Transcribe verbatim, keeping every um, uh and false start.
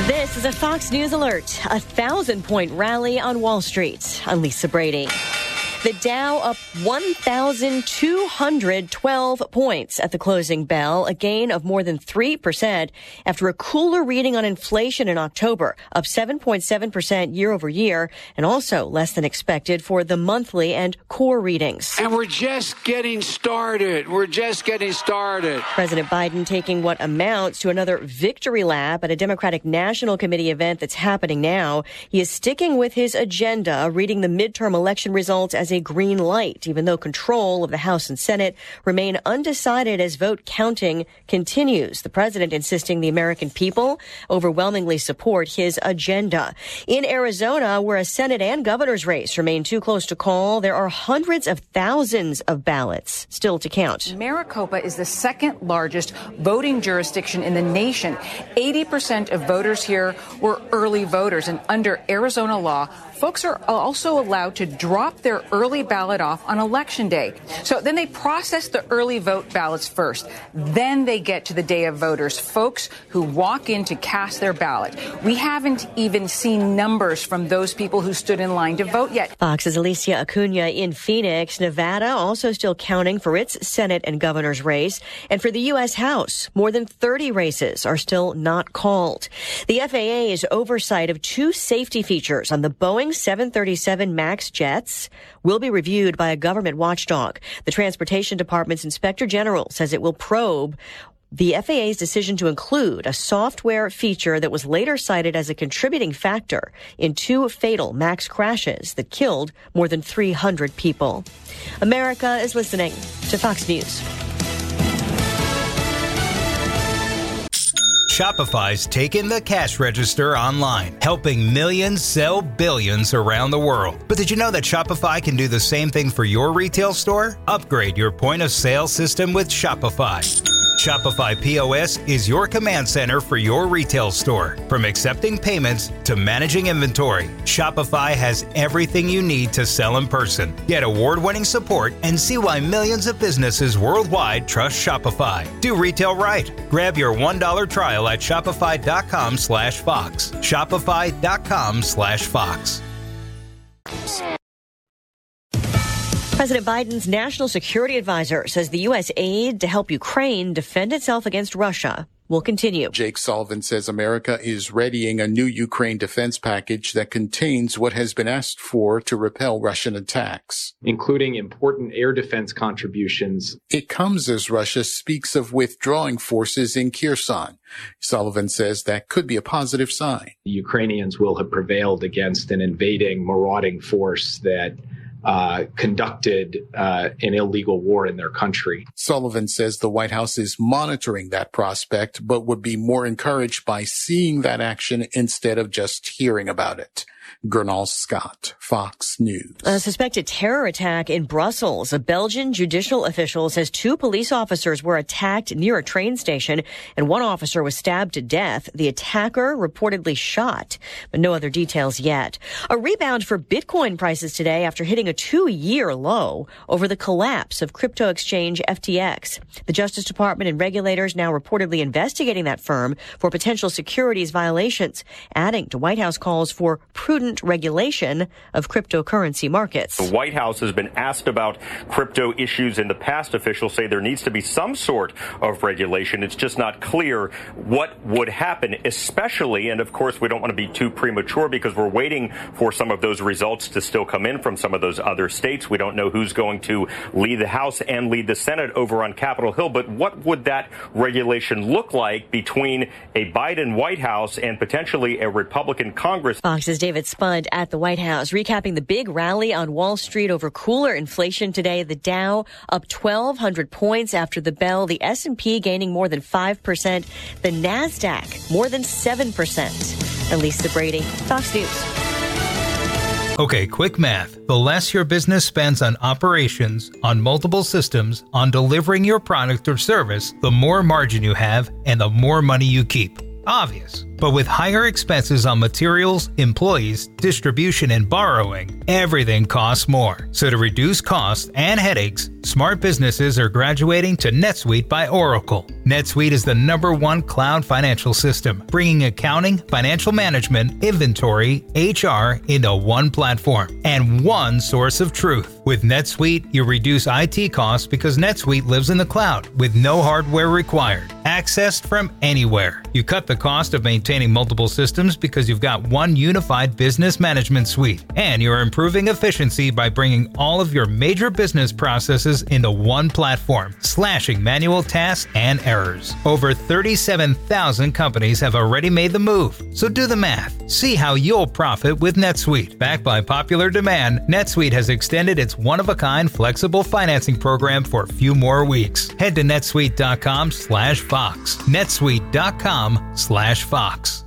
This is a Fox News alert. A thousand-point rally on Wall Street. I'm Lisa Brady. The Dow up one thousand two hundred twelve points at the closing bell, a gain of more than three percent after a cooler reading on inflation in October, up seven point seven percent year over year, and also less than expected for the monthly and core readings. And we're just getting started. We're just getting started. President Biden taking what amounts to another victory lap at a Democratic National Committee event that's happening now. He is sticking with his agenda, reading the midterm election results as a green light, even though control of the House and Senate remain undecided as vote counting continues. The president insisting the American people overwhelmingly support his agenda. In Arizona, where a Senate and governor's race remain too close to call, there are hundreds of thousands of ballots still to count. Maricopa is the second largest voting jurisdiction in the nation. eighty percent of voters here were early voters, and under Arizona law, folks are also allowed to drop their early ballot off on Election Day. So then they process the early vote ballots first. Then they get to the day of voters, folks who walk in to cast their ballot. We haven't even seen numbers from those people who stood in line to vote yet. Fox's Alicia Acuna in Phoenix. Nevada also still counting for its Senate and governor's race. And for the U S House, more than thirty races are still not called. The F A A's oversight of two safety features on the Boeing seven thirty-seven MAX jets will be reviewed by a government watchdog. The Transportation Department's Inspector General says it will probe the F A A's decision to include a software feature that was later cited as a contributing factor in two fatal MAX crashes that killed more than three hundred people. America is listening to Fox News. Shopify's taken the cash register online, helping millions sell billions around the world. But did you know that Shopify can do the same thing for your retail store? Upgrade your point of sale system with Shopify. Shopify P O S is your command center for your retail store. From accepting payments to managing inventory, Shopify has everything you need to sell in person. Get award-winning support and see why millions of businesses worldwide trust Shopify. Do retail right. Grab your one dollar trial at shopify.com slash Fox. Shopify.com slash Fox. President Biden's national security advisor says the U S aid to help Ukraine defend itself against Russia will continue. Jake Sullivan says America is readying a new Ukraine defense package that contains what has been asked for to repel Russian attacks, including important air defense contributions. It comes as Russia speaks of withdrawing forces in Kherson. Sullivan says that could be a positive sign. The Ukrainians will have prevailed against an invading, marauding force that Uh, conducted uh, an illegal war in their country. Sullivan says the White House is monitoring that prospect, but would be more encouraged by seeing that action instead of just hearing about it. Gernal Scott, Fox News. A suspected terror attack in Brussels. A Belgian judicial official says two police officers were attacked near a train station, and one officer was stabbed to death. The attacker reportedly shot, but no other details yet. A rebound for Bitcoin prices today after hitting a two-year low over the collapse of crypto exchange F T X. The Justice Department and regulators now reportedly investigating that firm for potential securities violations, adding to White House calls for prudent regulation of cryptocurrency markets. The White House has been asked about crypto issues in the past. Officials say there needs to be some sort of regulation. It's just not clear what would happen, especially, and of course we don't want to be too premature because we're waiting for some of those results to still come in from some of those other states. We don't know who's going to lead the House and lead the Senate over on Capitol Hill, but what would that regulation look like between a Biden White House and potentially a Republican Congress? Fox's David Spud at the White House, recapping the big rally on Wall Street over cooler inflation today. The Dow up twelve hundred points after the bell. The S and P gaining more than five percent. The NASDAQ more than seven percent. Elisa Brady, Fox News. Okay, quick math. The less your business spends on operations, on multiple systems, on delivering your product or service, the more margin you have and the more money you keep. Obvious. But with higher expenses on materials, employees, distribution, and borrowing, everything costs more. So to reduce costs and headaches, smart businesses are graduating to NetSuite by Oracle. NetSuite is the number one cloud financial system, bringing accounting, financial management, inventory, H R into one platform and one source of truth. With NetSuite, you reduce I T costs because NetSuite lives in the cloud with no hardware required, accessed from anywhere. You cut the cost of maintaining multiple systems because you've got one unified business management suite, and you're improving efficiency by bringing all of your major business processes into one platform, slashing manual tasks and errors. Over thirty-seven thousand companies have already made the move, so do the math. See how you'll profit with NetSuite. Backed by popular demand, NetSuite has extended its one-of-a-kind flexible financing program for a few more weeks. Head to netsuite dot com slash Fox. netsuite dot com slash Fox.